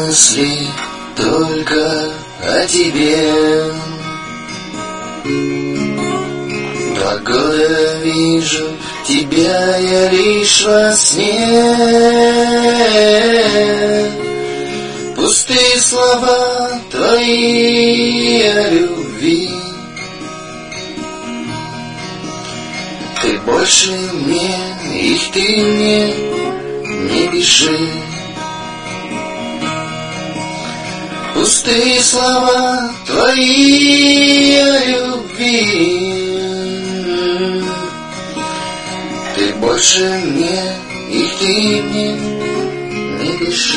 мысли только о тебе. 2 года вижу тебя я лишь во сне. Пустые слова твои о любви. Ты больше мне, их ты мне не пиши. Пустые слова твои о любви. Ты больше мне, их ты мне не пиши.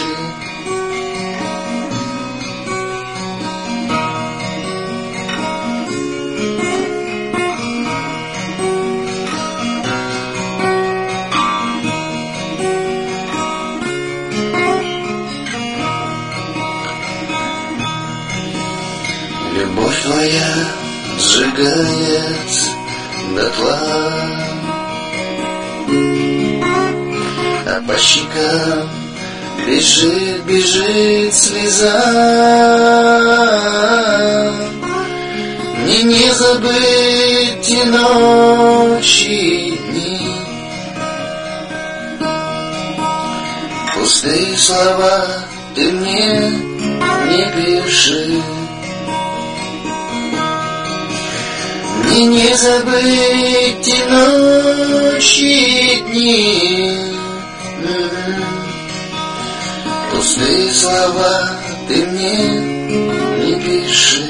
Любовь твоя сжигает дотла, а по щекам бежит, бежит слеза. Мне не забыть те ночи и дни. Пустые слова ты мне не пиши. Мне не забыть те ночи и дни. Пустые слова ты мне не пиши.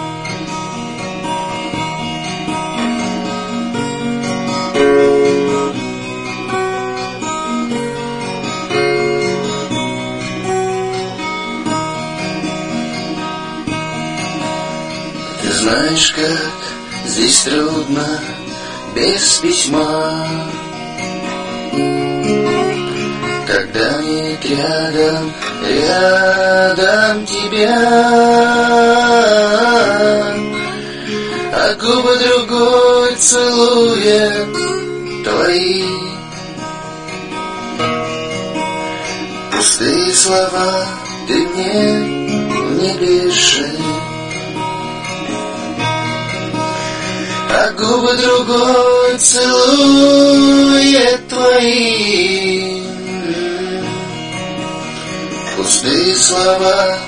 Ты знаешь, как здесь трудно без письма, когда нет рядом, рядом тебя, а губы другой целует твои. Пустые слова ты мне не пиши, а губы другой целует твои. Пустые слова